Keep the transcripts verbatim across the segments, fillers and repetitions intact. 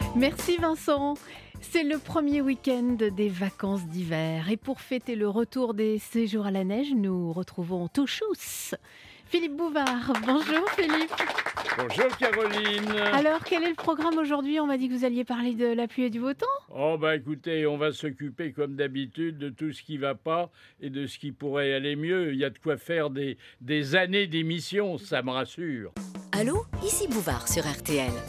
Merci Vincent. C'est le premier week-end des vacances d'hiver et pour fêter le retour des séjours à la neige, nous retrouvons Touchous. Philippe Bouvard. Bonjour Philippe. Bonjour Caroline. Alors, quel est le programme aujourd'hui? On m'a dit que vous alliez parler de la pluie et du beau temps. Oh bah écoutez, on va s'occuper comme d'habitude de tout ce qui va pas et de ce qui pourrait aller mieux. Il y a de quoi faire des, des années d'émissions, ça me rassure. Allô, ici Bouvard sur R T L.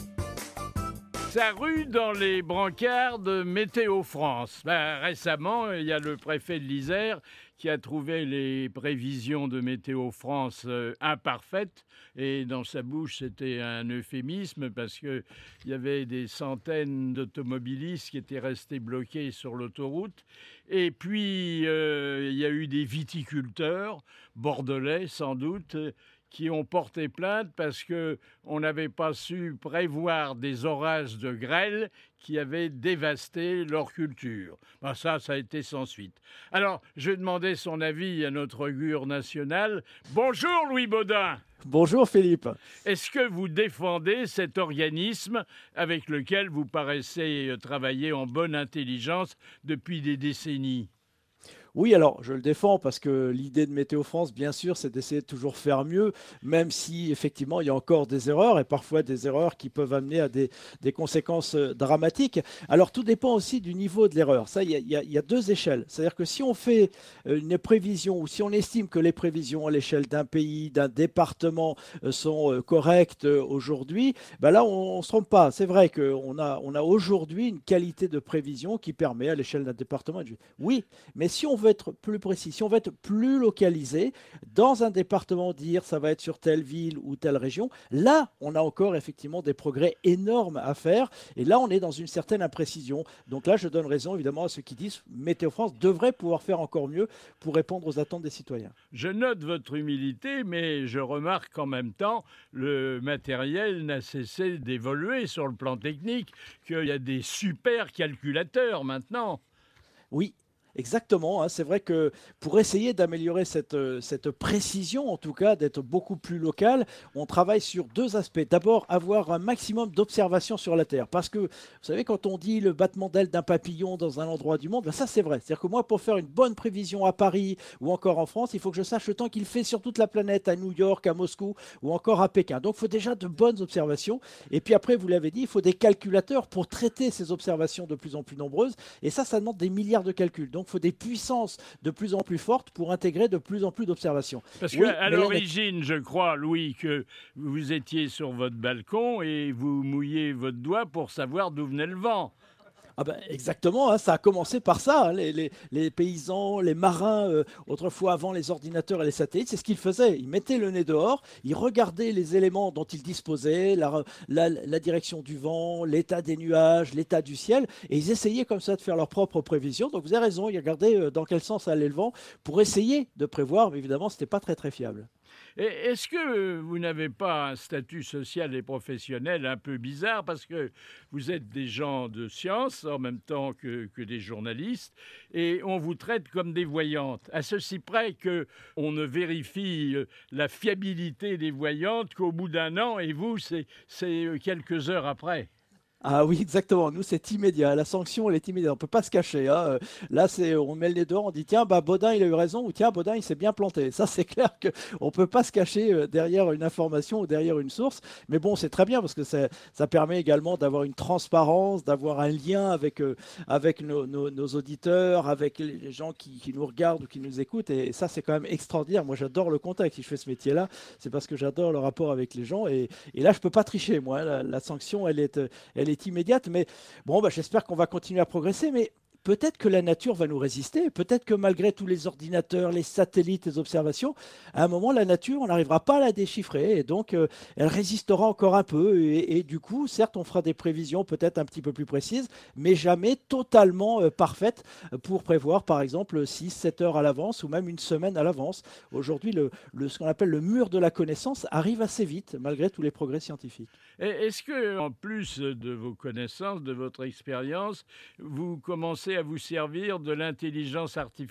Ça rue dans les brancards de Météo France. Ben, récemment, il y a le préfet de l'Isère qui a trouvé les prévisions de Météo France euh, imparfaites. Et dans sa bouche, c'était un euphémisme parce qu'il y avait des centaines d'automobilistes qui étaient restés bloqués sur l'autoroute. Et puis, euh, il y a eu des viticulteurs, bordelais sans doute, qui ont porté plainte parce qu'on n'avait pas su prévoir des orages de grêle qui avaient dévasté leur culture. Ben ça, ça a été sans suite. Alors, je demandais son avis à notre augure national. Bonjour Louis Baudin. Bonjour Philippe. Est-ce que vous défendez cet organisme avec lequel vous paraissez travailler en bonne intelligence depuis des décennies ? Oui, alors je le défends parce que l'idée de Météo France, bien sûr, c'est d'essayer de toujours faire mieux, même si effectivement il y a encore des erreurs et parfois des erreurs qui peuvent amener à des, des conséquences dramatiques. Alors tout dépend aussi du niveau de l'erreur. Ça, il y a, il y a, il y a deux échelles. C'est-à-dire que si on fait une prévision ou si on estime que les prévisions à l'échelle d'un pays, d'un département sont correctes aujourd'hui, ben là on ne se trompe pas. C'est vrai qu'on a, on a aujourd'hui une qualité de prévision qui permet à l'échelle d'un département. Oui, mais si on veut être plus précis, si on veut être plus localisé, dans un département, dire ça va être sur telle ville ou telle région, là, on a encore effectivement des progrès énormes à faire. Et là, on est dans une certaine imprécision. Donc là, je donne raison évidemment à ceux qui disent Météo France devrait pouvoir faire encore mieux pour répondre aux attentes des citoyens. Je note votre humilité, mais je remarque qu'en même temps, le matériel n'a cessé d'évoluer sur le plan technique, qu'il y a des super calculateurs maintenant. Oui. Exactement, hein, c'est vrai que pour essayer d'améliorer cette, cette précision, en tout cas d'être beaucoup plus local, on travaille sur deux aspects. D'abord, avoir un maximum d'observations sur la Terre. Parce que, vous savez, quand on dit le battement d'aile d'un papillon dans un endroit du monde, ben ça c'est vrai. C'est-à-dire que moi, pour faire une bonne prévision à Paris ou encore en France, il faut que je sache le temps qu'il fait sur toute la planète, à New York, à Moscou ou encore à Pékin. Donc il faut déjà de bonnes observations. Et puis après, vous l'avez dit, il faut des calculateurs pour traiter ces observations de plus en plus nombreuses. Et ça, ça demande des milliards de calculs. Donc, Donc, il faut des puissances de plus en plus fortes pour intégrer de plus en plus d'observations. Parce oui, qu'à l'origine, je crois, Louis, que vous étiez sur votre balcon et vous mouillez votre doigt pour savoir d'où venait le vent. Ah ben, exactement, hein, ça a commencé par ça. Hein, les, les, les paysans, les marins, euh, autrefois avant les ordinateurs et les satellites, c'est ce qu'ils faisaient. Ils mettaient le nez dehors, ils regardaient les éléments dont ils disposaient, la, la, la direction du vent, l'état des nuages, l'état du ciel, et ils essayaient comme ça de faire leurs propres prévisions. Donc vous avez raison, ils regardaient euh, dans quel sens allait le vent pour essayer de prévoir, mais évidemment, ce n'était pas très très fiable. Et est-ce que vous n'avez pas un statut social et professionnel un peu bizarre parce que vous êtes des gens de science en même temps que, que des journalistes et on vous traite comme des voyantes, à ceci près qu'on ne vérifie la fiabilité des voyantes qu'au bout d'un an et vous, c'est, c'est quelques heures après. Ah oui, exactement. Nous, c'est immédiat. La sanction, elle est immédiate. On ne peut pas se cacher. Hein. Là, c'est, on met le nez dehors, on dit tiens, bah, Baudin, il a eu raison, ou tiens, Baudin, il s'est bien planté. Ça, c'est clair qu'on ne peut pas se cacher derrière une information ou derrière une source. Mais bon, c'est très bien parce que ça, ça permet également d'avoir une transparence, d'avoir un lien avec, euh, avec nos, nos, nos auditeurs, avec les gens qui, qui nous regardent ou qui nous écoutent. Et ça, c'est quand même extraordinaire. Moi, j'adore le contact. Si je fais ce métier-là, c'est parce que j'adore le rapport avec les gens. Et, et là, je ne peux pas tricher, moi. La, la sanction, elle est, elle est est immédiate, mais bon, bah, j'espère qu'on va continuer à progresser, mais peut-être que la nature va nous résister, peut-être que malgré tous les ordinateurs, les satellites, les observations, à un moment, la nature, on n'arrivera pas à la déchiffrer, et donc euh, elle résistera encore un peu, et, et du coup, certes, on fera des prévisions peut-être un petit peu plus précises, mais jamais totalement euh, parfaites pour prévoir, par exemple, six sept heures à l'avance, ou même une semaine à l'avance. Aujourd'hui, le, le, ce qu'on appelle le mur de la connaissance arrive assez vite, malgré tous les progrès scientifiques. Est-ce que, en plus de vos connaissances, de votre expérience, vous commencez à vous servir de l'intelligence artificielle ?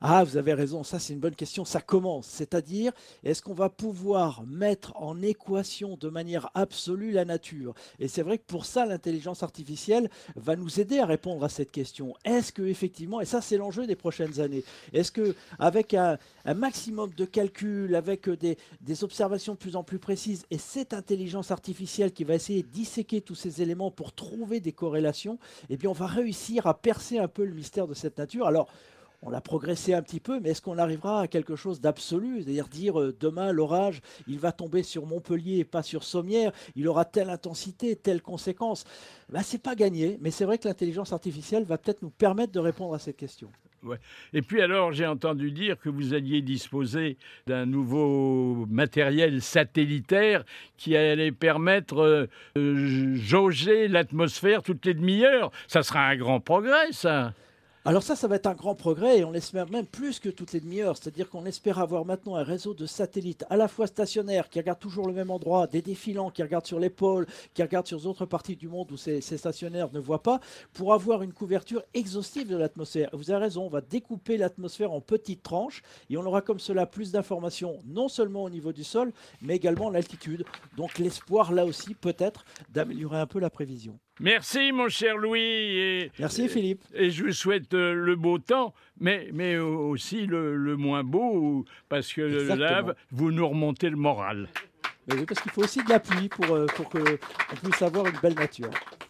Ah, vous avez raison, ça c'est une bonne question, ça commence. C'est-à-dire, est-ce qu'on va pouvoir mettre en équation de manière absolue la nature? Et c'est vrai que pour ça, l'intelligence artificielle va nous aider à répondre à cette question. Est-ce que effectivement, et ça c'est l'enjeu des prochaines années, est-ce que avec un, un maximum de calculs, avec des, des observations de plus en plus précises, et cette intelligence artificielle qui va essayer de disséquer tous ces éléments pour trouver des corrélations, eh bien on va réussir à percer un peu le mystère de cette nature. Alors, on a progressé un petit peu, mais est-ce qu'on arrivera à quelque chose d'absolu? C'est-à-dire dire euh, demain l'orage, il va tomber sur Montpellier et pas sur Sommières, il aura telle intensité, telle conséquence. Ben, c'est pas gagné, mais c'est vrai que l'intelligence artificielle va peut-être nous permettre de répondre à cette question. Ouais. Et puis alors, j'ai entendu dire que vous alliez disposer d'un nouveau matériel satellitaire qui allait permettre euh, de jauger l'atmosphère toutes les demi-heures. Ça sera un grand progrès, ça. Alors ça, ça va être un grand progrès et on l'espère même plus que toutes les demi-heures. C'est-à-dire qu'on espère avoir maintenant un réseau de satellites à la fois stationnaires qui regardent toujours le même endroit, des défilants qui regardent sur les pôles, qui regardent sur d'autres parties du monde où ces, ces stationnaires ne voient pas, pour avoir une couverture exhaustive de l'atmosphère. Vous avez raison, on va découper l'atmosphère en petites tranches et on aura comme cela plus d'informations, non seulement au niveau du sol, mais également en altitude. Donc l'espoir là aussi peut-être d'améliorer un peu la prévision. Merci, mon cher Louis. Et, Merci, Philippe. Et je vous souhaite euh, le beau temps, mais, mais aussi le, le moins beau, parce que Exactement. là, vous nous remontez le moral. Mais oui, parce qu'il faut aussi de la pluie pour, euh, pour qu'on puisse avoir une belle nature.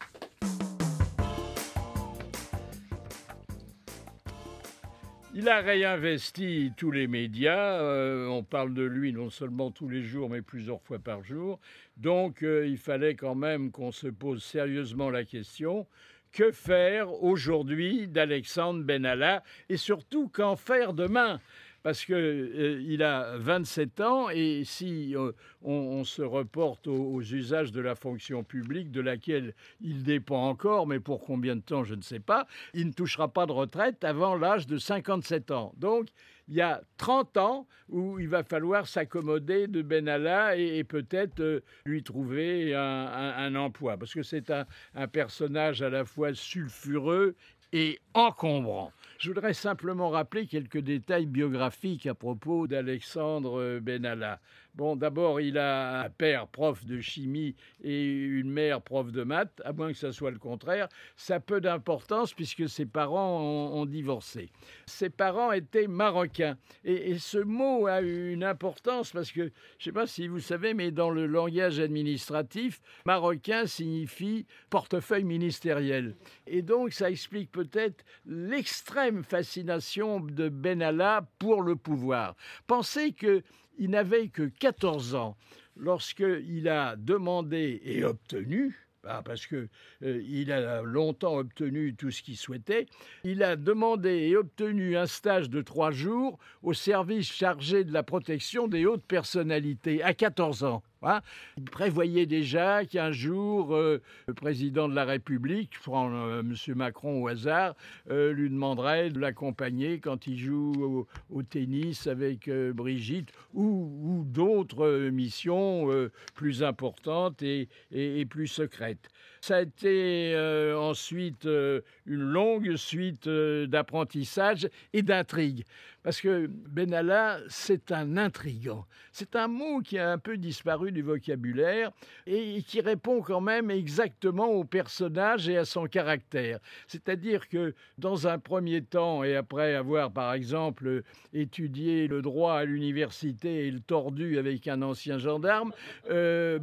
Il a réinvesti tous les médias. Euh, on parle de lui non seulement tous les jours, mais plusieurs fois par jour. Donc, euh, il fallait quand même qu'on se pose sérieusement la question. Que faire aujourd'hui d'Alexandre Benalla? Et surtout, qu'en faire demain? Parce qu'il euh, a vingt-sept ans et si euh, on, on se reporte aux, aux usages de la fonction publique, de laquelle il dépend encore, mais pour combien de temps, je ne sais pas, il ne touchera pas de retraite avant l'âge de cinquante-sept ans. Donc, il y a trente ans où il va falloir s'accommoder de Benalla et, et peut-être euh, lui trouver un, un, un emploi. Parce que c'est un, un personnage à la fois sulfureux et encombrant. Je voudrais simplement rappeler quelques détails biographiques à propos d'Alexandre Benalla. Bon, d'abord, il a un père prof de chimie et une mère prof de maths, à moins que ça soit le contraire. Ça a peu d'importance puisque ses parents ont, ont divorcé. Ses parents étaient marocains. Et, et ce mot a une importance parce que, je ne sais pas si vous savez, mais dans le langage administratif, marocain signifie portefeuille ministériel. Et donc, ça explique peut-être l'extrême fascination de Benalla pour le pouvoir. Pensez que il n'avait que quatorze ans lorsqu'il a demandé et obtenu, parce qu'il euh, a longtemps obtenu tout ce qu'il souhaitait, il a demandé et obtenu un stage de trois jours au service chargé de la protection des hautes personnalités, à quatorze ans. Hein. Il prévoyait déjà qu'un jour, euh, le président de la République, je prends euh, M. Macron au hasard, euh, lui demanderait de l'accompagner quand il joue au, au tennis avec euh, Brigitte ou, ou d'autres euh, missions euh, plus importantes et, et, et plus secrètes. Ça a été euh, ensuite euh, une longue suite euh, d'apprentissage et d'intrigues. Parce que Benalla, c'est un intrigant. C'est un mot qui a un peu disparu du vocabulaire et qui répond quand même exactement au personnage et à son caractère. C'est-à-dire que dans un premier temps, et après avoir par exemple étudié le droit à l'université et le tordu avec un ancien gendarme, euh,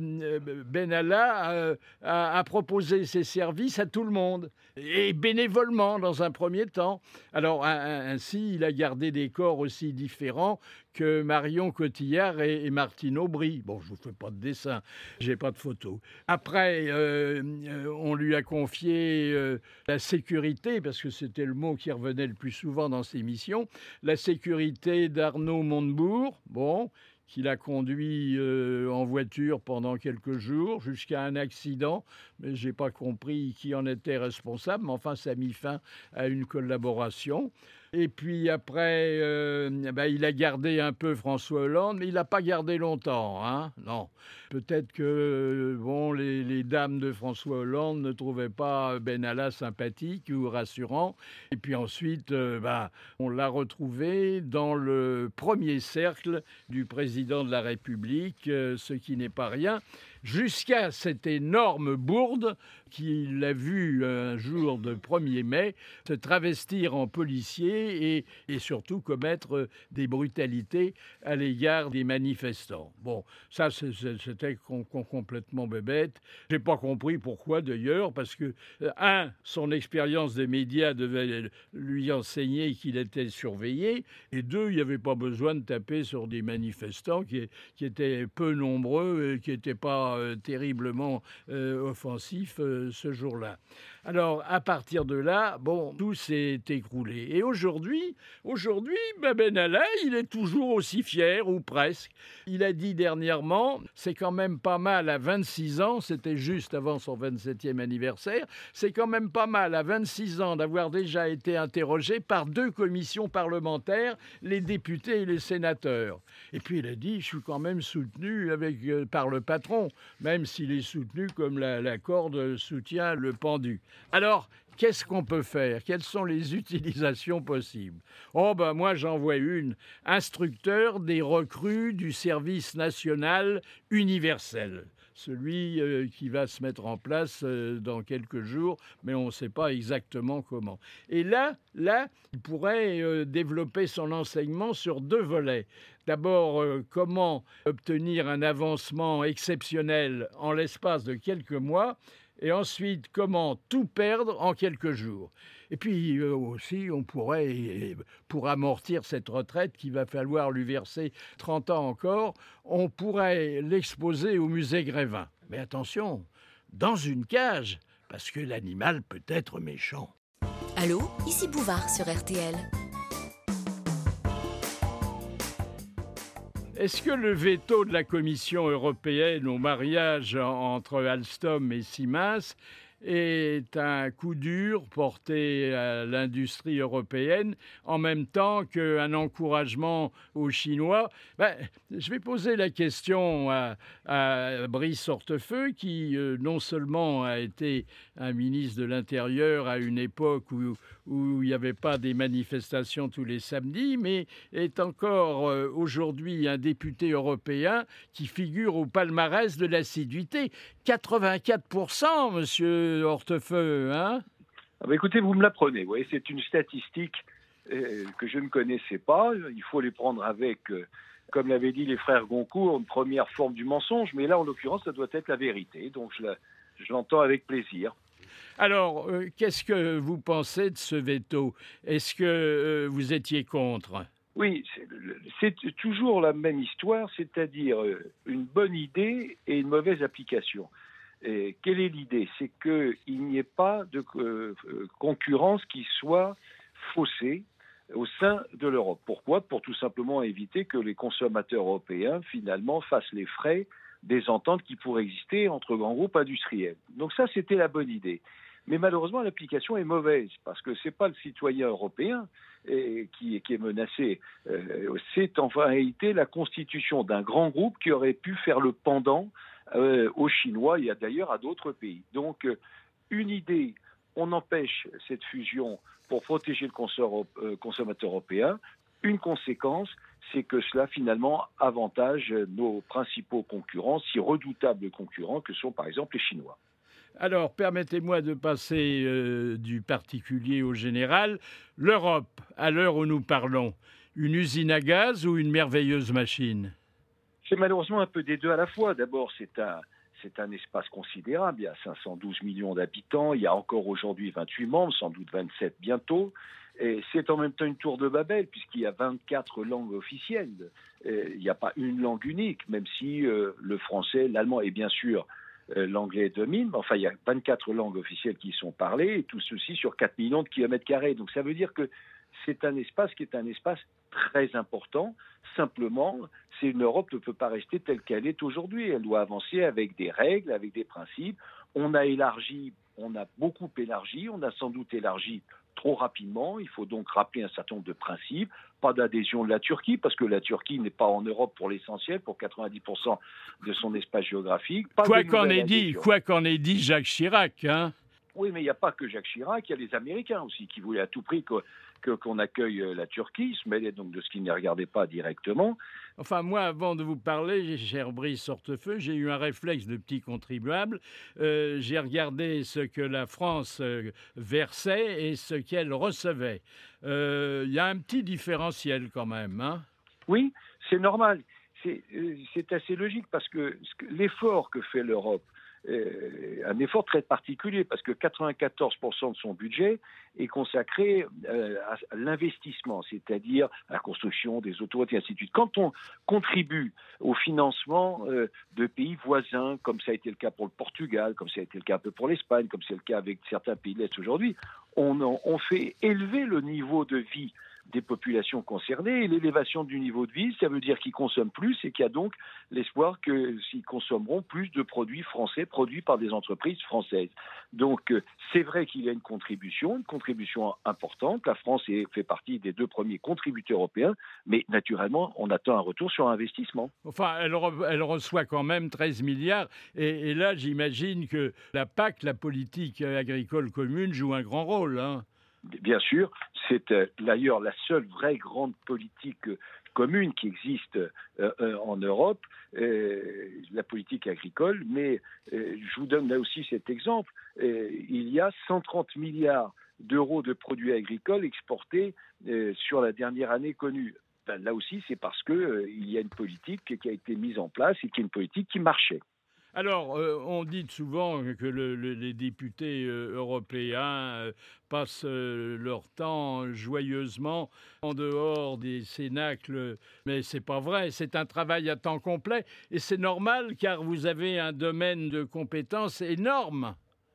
Benalla a, a proposé ses services à tout le monde, et bénévolement dans un premier temps. Alors ainsi, il a gardé des corps aussi différents que Marion Cotillard et, et Martine Aubry. Bon, je ne vous fais pas de dessin, j'ai pas de photos. Après, euh, on lui a confié euh, la sécurité, parce que c'était le mot qui revenait le plus souvent dans ses missions, la sécurité d'Arnaud Montebourg, bon, qu'il a conduit euh, en voiture pendant quelques jours jusqu'à un accident, mais je n'ai pas compris qui en était responsable, mais enfin, ça a mis fin à une collaboration. Et puis après, euh, ben, il a gardé un peu François Hollande, mais il n'a pas gardé longtemps, hein, non. Peut-être que bon, les, les dames de François Hollande ne trouvaient pas Benalla sympathique ou rassurant. Et puis ensuite, euh, ben, on l'a retrouvé dans le premier cercle du président de la République, euh, ce qui n'est pas rien, jusqu'à cette énorme bourde qu'il a vu un jour de premier mai se travestir en policier et, et surtout commettre des brutalités à l'égard des manifestants. Bon, ça c'était com- com- complètement bébête. J'ai pas compris pourquoi d'ailleurs, parce que, un, son expérience des médias devait lui enseigner qu'il était surveillé, et deux, il n'y avait pas besoin de taper sur des manifestants qui, qui étaient peu nombreux et qui n'étaient pas euh, terriblement euh, offensifs euh, ce jour-là. Alors, à partir de là, bon, tout s'est écroulé. Et aujourd'hui, aujourd'hui, ben Benalla, il est toujours aussi fier, ou presque. Il a dit dernièrement, c'est quand même pas mal à vingt-six ans, c'était juste avant son vingt-septième anniversaire, c'est quand même pas mal à vingt-six ans d'avoir déjà été interrogé par deux commissions parlementaires, les députés et les sénateurs. Et puis il a dit, je suis quand même soutenu avec, euh, par le patron, même s'il est soutenu comme la, la corde soutient le pendu. Alors, qu'est-ce qu'on peut faire? Quelles sont les utilisations possibles? Oh ben moi j'en vois une. Instructeur des recrues du service national universel. Celui euh, qui va se mettre en place euh, dans quelques jours, mais on ne sait pas exactement comment. Et là, là, il pourrait euh, développer son enseignement sur deux volets. D'abord, euh, comment obtenir un avancement exceptionnel en l'espace de quelques mois, et ensuite, comment tout perdre en quelques jours. Et puis euh, aussi, on pourrait, pour amortir cette retraite qu'il va falloir lui verser trente ans encore, on pourrait l'exposer au musée Grévin. Mais attention, dans une cage, parce que l'animal peut être méchant. Allô, ici Bouvard sur R T L. Est-ce que le veto de la Commission européenne au mariage entre Alstom et Siemens est un coup dur porté à l'industrie européenne en même temps qu'un encouragement aux Chinois? Ben, je vais poser la question à, à Brice Hortefeux, qui euh, non seulement a été un ministre de l'Intérieur à une époque où, où il n'y avait pas des manifestations tous les samedis, mais est encore euh, aujourd'hui un député européen qui figure au palmarès de l'assiduité. quatre-vingt-quatre pour cent, monsieur Hortefeux, hein? Ah bah écoutez, vous me l'apprenez. Vous voyez, c'est une statistique euh, que je ne connaissais pas. Il faut les prendre avec, euh, comme l'avaient dit les frères Goncourt, une première forme du mensonge. Mais là, en l'occurrence, ça doit être la vérité. Donc, je, la, je l'entends avec plaisir. Alors, euh, qu'est-ce que vous pensez de ce veto? Est-ce que euh, vous étiez contre? Oui, c'est, c'est toujours la même histoire, c'est-à-dire une bonne idée et une mauvaise application. Et quelle est l'idée? C'est qu'il n'y ait pas de euh, concurrence qui soit faussée au sein de l'Europe. Pourquoi? Pour tout simplement éviter que les consommateurs européens, finalement, fassent les frais des ententes qui pourraient exister entre grands groupes industriels. Donc ça, c'était la bonne idée. Mais malheureusement, l'application est mauvaise, parce que ce n'est pas le citoyen européen eh, qui, qui est menacé. Euh, c'est en réalité la constitution d'un grand groupe qui aurait pu faire le pendant euh, aux Chinois et d'ailleurs à d'autres pays. Donc, euh, une idée, on empêche cette fusion pour protéger le consommateur européen. Une conséquence, c'est que cela finalement avantage nos principaux concurrents, si redoutables concurrents que sont par exemple les Chinois. Alors, permettez-moi de passer euh, du particulier au général. L'Europe, à l'heure où nous parlons, une usine à gaz ou une merveilleuse machine? C'est malheureusement un peu des deux à la fois. D'abord, c'est un, c'est un espace considérable. Il y a cinq cent douze millions d'habitants. Il y a encore aujourd'hui vingt-huit membres, sans doute vingt-sept bientôt. Et c'est en même temps une tour de Babel, puisqu'il y a vingt-quatre langues officielles. Et il n'y a pas une langue unique, même si euh, le français, l'allemand et bien sûr euh, l'anglais domine. Enfin, il y a vingt-quatre langues officielles qui sont parlées, et tout ceci sur quatre millions de kilomètres carrés. Donc ça veut dire que c'est un espace qui est un espace très important. Simplement, c'est une Europe ne peut pas rester telle qu'elle est aujourd'hui. Elle doit avancer avec des règles, avec des principes. On a élargi, on a beaucoup élargi, on a sans doute élargi trop rapidement. Il faut donc rappeler un certain nombre de principes. Pas d'adhésion de la Turquie, parce que la Turquie n'est pas en Europe pour l'essentiel, pour quatre-vingt-dix pour cent de son espace géographique. Pas Quoi de qu'en nouvelle ait dit, adhésion. quoi qu'en ait dit Jacques Chirac, hein. Oui, mais il n'y a pas que Jacques Chirac, il y a les Américains aussi qui voulaient à tout prix que, que- qu'on accueille la Turquie, se mêlaient donc de ce qu'ils ne regardaient pas directement. Enfin, moi, avant de vous parler, cher Brice Hortefeux, j'ai eu un réflexe de petit contribuable. Euh, j'ai regardé ce que la France euh, versait et ce qu'elle recevait. Euh, Il y a un petit différentiel quand même, hein. Oui, c'est normal. C'est, euh, c'est assez logique parce que ce que- l'effort que fait l'Europe, euh, un effort très particulier parce que quatre-vingt-quatorze pour cent de son budget est consacré euh, à, à l'investissement, c'est-à-dire à la construction des autoroutes et ainsi de suite. Quand on contribue au financement euh, de pays voisins, comme ça a été le cas pour le Portugal, comme ça a été le cas un peu pour l'Espagne, comme c'est le cas avec certains pays de l'Est aujourd'hui, on, en- on fait élever le niveau de vie des populations concernées. Et l'élévation du niveau de vie, ça veut dire qu'ils consomment plus et qu'il y a donc l'espoir que s'ils consommeront plus de produits français produits par des entreprises françaises. Donc euh, c'est vrai qu'il y a une contribution, une contribution importante. La France est, fait partie des deux premiers contributeurs européens, mais naturellement, on attend un retour sur investissement. Enfin, elle, re- elle reçoit quand même treize milliards. Et, et là, j'imagine que la P A C, la politique agricole commune, joue un grand rôle, hein. Bien sûr, c'est euh, d'ailleurs la seule vraie grande politique euh, commune qui existe euh, euh, en Europe, euh, la politique agricole, mais euh, je vous donne là aussi cet exemple. Euh, il y a cent trente milliards d'euros de produits agricoles exportés euh, sur la dernière année connue. Ben, là aussi, c'est parce qu'il euh, y a une politique qui a été mise en place et qui est une politique qui marchait. Alors, euh, on dit souvent que le- le- les députés euh, européens euh, passent euh, leur temps joyeusement en dehors des cénacles, mais c'est pas vrai. C'est un travail à temps complet et c'est normal car vous avez un domaine de compétences énorme.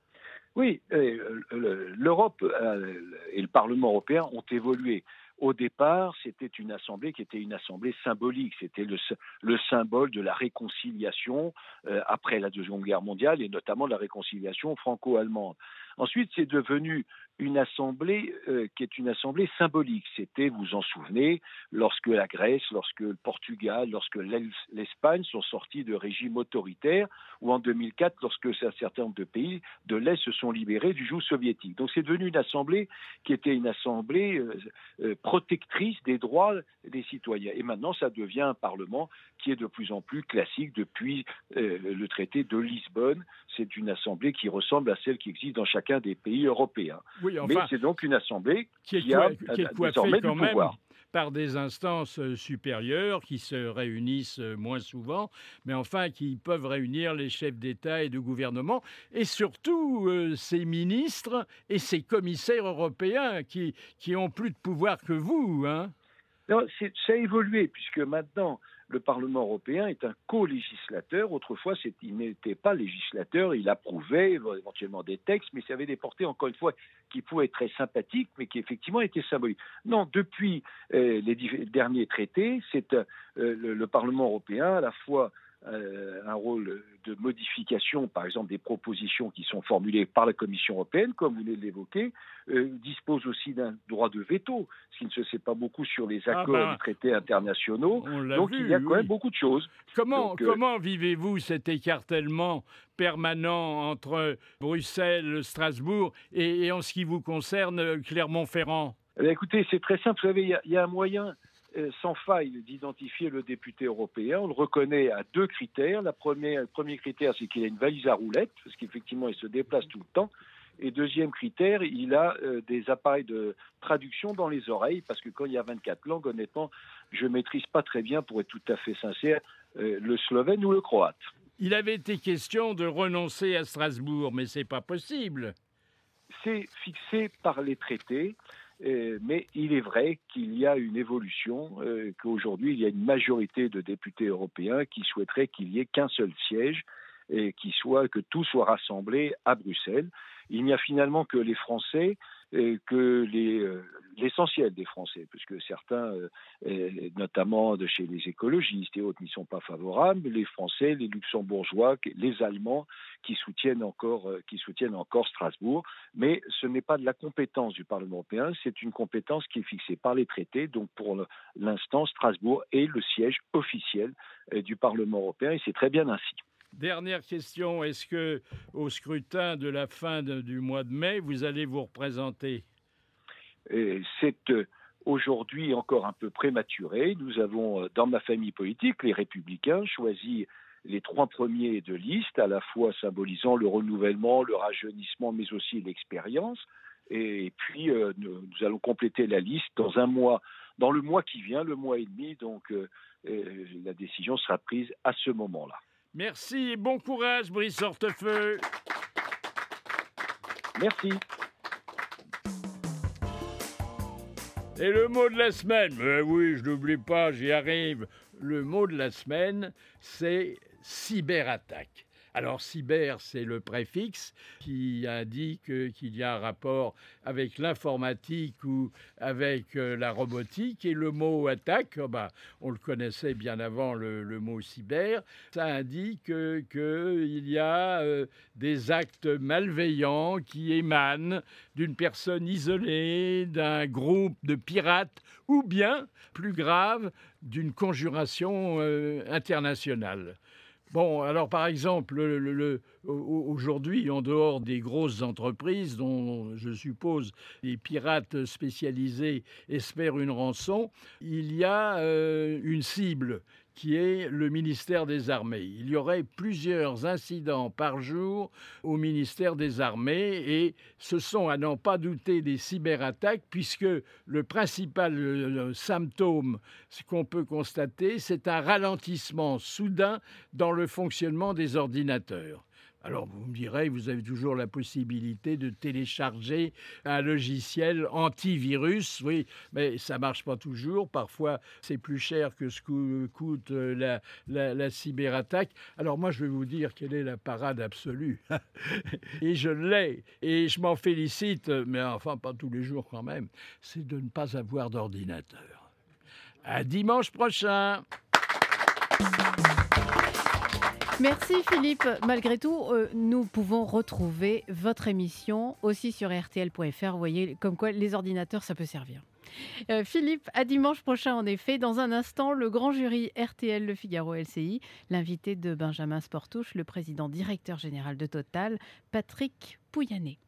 Oui, euh, le- l'Europe euh, et le Parlement européen ont évolué. Au départ, c'était une assemblée qui était une assemblée symbolique. C'était le, sy- le symbole de la réconciliation euh, après la Deuxième Guerre mondiale et notamment de la réconciliation franco-allemande. Ensuite, c'est devenu une assemblée euh, qui est une assemblée symbolique. C'était, vous vous en souvenez, lorsque la Grèce, lorsque le Portugal, lorsque l'Es- l'Espagne sont sortis de régimes autoritaires, ou en deux mille quatre, lorsque un certain nombre de pays de l'Est se sont libérés du joug soviétique. Donc c'est devenu une assemblée qui était une assemblée euh, euh, protectrice des droits des citoyens. Et maintenant, ça devient un Parlement qui est de plus en plus classique depuis euh, le traité de Lisbonne. C'est une assemblée qui ressemble à celle qui existe dans chacun des pays européens. Oui, Mais enfin, c'est donc une assemblée qui est, qui a coi- qui est euh, coiffée désormais quand du même pouvoir. par des instances euh, supérieures qui se réunissent euh, moins souvent, mais enfin qui peuvent réunir les chefs d'État et de gouvernement, et surtout euh, ces ministres et ces commissaires européens qui, qui ont plus de pouvoir que vous, hein. Non, c'est- ça a évolué, puisque maintenant, le Parlement européen est un co-législateur. Autrefois, c'est- il n'était pas législateur, il approuvait éventuellement des textes, mais ça avait des portées, encore une fois, qui pouvaient être très sympathiques, mais qui effectivement étaient symboliques. Non, depuis euh, les diff- derniers traités, c'est euh, le, le Parlement européen, à la fois euh, un rôle de modification, par exemple des propositions qui sont formulées par la Commission européenne, comme vous venez de l'évoquer, euh, dispose aussi d'un droit de veto, ce qui ne se sait pas beaucoup sur les Ah accords ben, et traités internationaux. on l'a Donc vu, il y a quand oui. même beaucoup de choses. Comment, Donc, euh, comment vivez-vous cet écartèlement permanent entre Bruxelles, Strasbourg et, et en ce qui vous concerne, Clermont-Ferrand? Eh bien, écoutez, c'est très simple. Vous savez, il y a, il y a un moyen euh, sans faille d'identifier le député européen. On le reconnaît à deux critères. La première, le premier critère, c'est qu'il a une valise à roulettes, parce qu'effectivement, il se déplace tout le temps. Et deuxième critère, il a euh, des appareils de traduction dans les oreilles, parce que quand il y a vingt-quatre langues, honnêtement, je ne maîtrise pas très bien, pour être tout à fait sincère, euh, le slovène ou le croate. Il avait été question de renoncer à Strasbourg, mais c'est pas possible. C'est fixé par les traités. Euh, mais il est vrai qu'il y a une évolution, euh, qu'aujourd'hui il y a une majorité de députés européens qui souhaiteraient qu'il n'y ait qu'un seul siège. et qui soit, que tout soit rassemblé à Bruxelles. Il n'y a finalement que les Français, et que les, euh, l'essentiel des Français, puisque certains, euh, notamment de chez les écologistes et autres, n'y sont pas favorables, les Français, les Luxembourgeois, les Allemands qui soutiennent encore, euh, qui soutiennent encore Strasbourg. Mais ce n'est pas de la compétence du Parlement européen, c'est une compétence qui est fixée par les traités. Donc pour l'instant, Strasbourg est le siège officiel euh, du Parlement européen et c'est très bien ainsi. Dernière question, est-ce que au scrutin de la fin de, du mois de mai, vous allez vous représenter ? Et c'est euh, aujourd'hui encore un peu prématuré. Nous avons, euh, dans ma famille politique, les Républicains, choisi les trois premiers de liste, à la fois symbolisant le renouvellement, le rajeunissement, mais aussi l'expérience. Et, et puis, euh, nous, nous allons compléter la liste dans un mois, dans le mois qui vient, le mois et demi. Donc, euh, euh, la décision sera prise à ce moment-là. Merci et bon courage, Brice Hortefeux. Merci. Et le mot de la semaine, mais oui, je n'oublie pas, j'y arrive. Le mot de la semaine, c'est cyberattaque. Alors, cyber, c'est le préfixe qui indique qu'il y a un rapport avec l'informatique ou avec la robotique. Et le mot attaque, oh ben, on le connaissait bien avant le, le mot cyber. Ça indique qu'il y a euh, des actes malveillants qui émanent d'une personne isolée, d'un groupe de pirates ou bien, plus grave, d'une conjuration euh, internationale. Bon, alors par exemple, le, le, le, aujourd'hui, en dehors des grosses entreprises dont je suppose les pirates spécialisés espèrent une rançon, il y a euh, une cible qui est le ministère des Armées. Il y aurait plusieurs incidents par jour au ministère des Armées et ce sont à n'en pas douter des cyberattaques puisque le principal le, le symptôme ce qu'on peut constater, c'est un ralentissement soudain dans le fonctionnement des ordinateurs. Alors, vous me direz, vous avez toujours la possibilité de télécharger un logiciel antivirus, oui, mais ça ne marche pas toujours. Parfois, c'est plus cher que ce que coûte la, la, la cyberattaque. Alors moi, je vais vous dire quelle est la parade absolue. Et je l'ai, et je m'en félicite, mais enfin, pas tous les jours quand même, c'est de ne pas avoir d'ordinateur. À dimanche prochain. Merci Philippe. Malgré tout, euh, nous pouvons retrouver votre émission aussi sur R T L point F R. Vous voyez, comme quoi les ordinateurs, ça peut servir. Euh, Philippe, à dimanche prochain en effet. Dans un instant, le grand jury R T L Le Figaro L C I, l'invité de Benjamin Sportouche, le président directeur général de Total, Patrick Pouyanné.